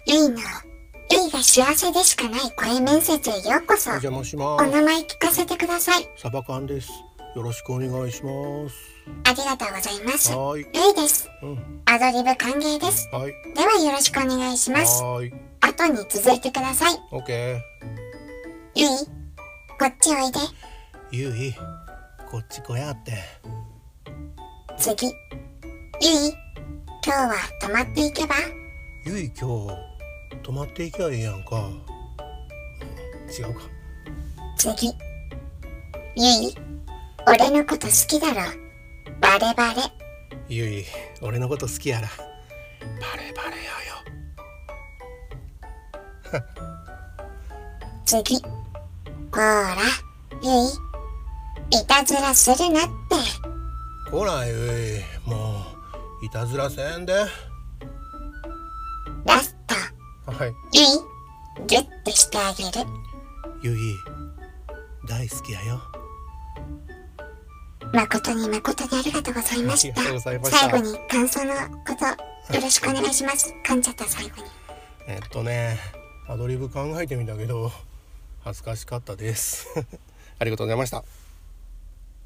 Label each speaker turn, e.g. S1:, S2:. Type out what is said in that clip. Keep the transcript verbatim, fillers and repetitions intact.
S1: ゆいの、ゆいが幸せでしかない声面接へようこそ。
S2: お邪魔しま
S1: お名前聞かせてください。
S2: す。サバ缶です。よろしくお願いします。
S1: ありがとうございます。
S2: はーい。
S1: ゆいです。
S2: うん。
S1: アドリブ歓迎です。
S2: はい。
S1: ではよろしくお願いします。
S2: はーい。
S1: 後に続いてください。
S2: オッケー。
S1: ゆい、こっちおいで。
S2: ゆい、こっち来やって。
S1: 次。ゆい、今日は泊まっていけば？
S2: ゆい、今日泊まっていきゃいいやんか。違うか。
S1: 次。ゆい、俺のこと好きだろ。バレバレ。
S2: ゆい、俺のこと好きやら。バレバレやよ。
S1: 次。こーら、ゆい、いたずらするなって。
S2: こらゆい、もういたずらせんで。
S1: ラスト。
S2: はい。
S1: ゆい、ギュッてしてあげる。
S2: ゆい、大好きやよ。
S1: 誠に誠にありがとうございました。
S2: ありがとうございました。
S1: 最後に感想のことよろしくお願いします。噛んじゃった最後に。
S2: えっとね、アドリブ考えてみたけど恥ずかしかったです。ありがとうございました。